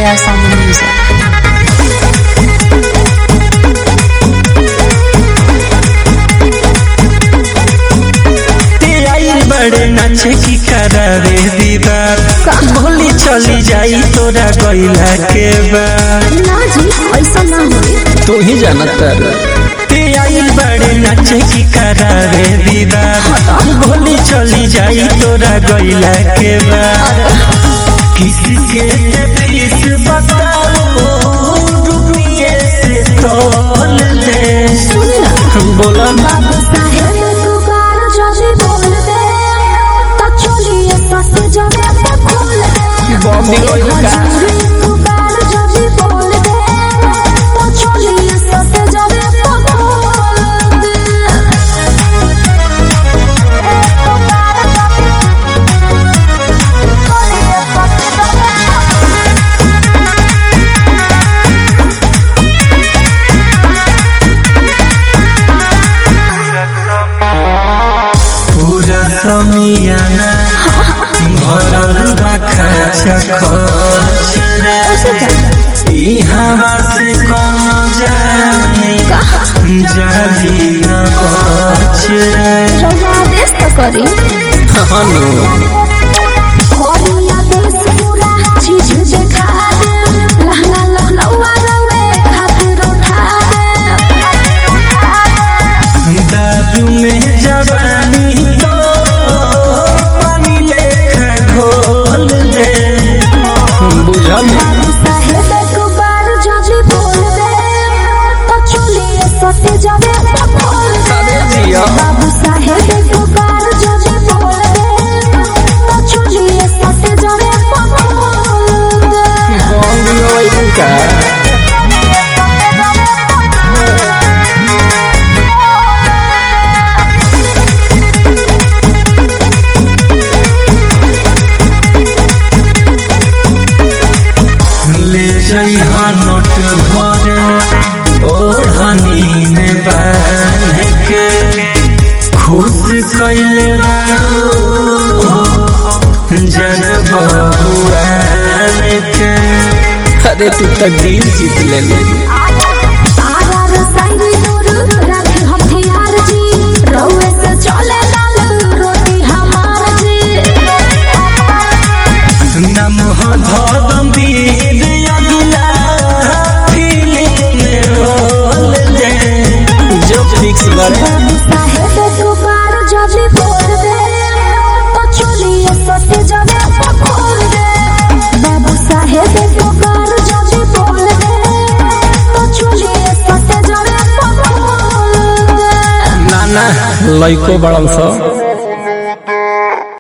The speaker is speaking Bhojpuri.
KRS on the music. बड़े नाचे की करावे दीदार बोली चली जाई तोरा गइला के बाद ना जी ऐसा ना हो तू ही जानता ते आई बड़े नाचे की करावे दीदार बोली चली जाई तोरा गइला के बाद किसी के फीस बताओ रुपये से तोल दे बोला बाबू साहेब तू बार जजी बोल दे तो चलिए सस जमे पे खोल दे बॉम्बे का तू बार जजी बोल दे तो चलिए सस जमे पे खोल दे तो बार जजी चलिए सस पूरा समियाना भरल रखा खर्च ई हवा से कौन जाने जाली न बच रवा देश तो करी कोरिया देश पूरा चीज देखा दे लहंगा लखनऊआ रवे खातिर उठा दे दारू में जवानी तो पानी लेखा घोल दे बुझल बाबू साहेब को बार जजी बोल दे तो चलिए सटे जावे तो खोल दे बाबू साहेब को बार जजी बोल दे तो चलिए सटे जावे तो खोल दे ले जइहा नोट भरे ओढ़नी में बांध के खुश कैले जन बहुआन के अरे तू तक दिल जीत ले आगार साइड दूर रखे हथियार जी रउए से चले लाल रोटी हमार जी नम धम वीर अगला फीलिंग में रोल दे जो फिक्स बड़े बाबू साहेब को बार जजी बोल दे तो चलिए सटे जावे तो खोल दे बाबू साहेब को बार जजी बोल दे तो चलिए सटे जावे तो खोल दे नाना लइको बड़न सा